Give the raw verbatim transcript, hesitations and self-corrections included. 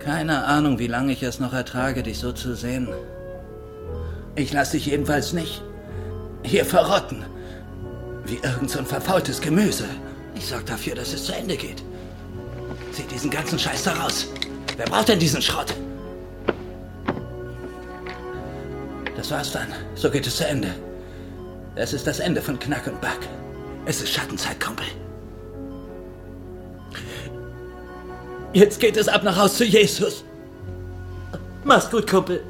Keine Ahnung, wie lange ich es noch ertrage, dich so zu sehen. Ich lasse dich jedenfalls nicht hier verrotten. Wie irgend so ein verfaultes Gemüse. Ich sorge dafür, dass es zu Ende geht. Zieh diesen ganzen Scheiß da raus. Wer braucht denn diesen Schrott? Das war's dann. So geht es zu Ende. Es ist das Ende von Knack und Back. Es ist Schattenzeit, Kumpel. Jetzt geht es ab nach Haus zu Jesus. Mach's gut, Kumpel.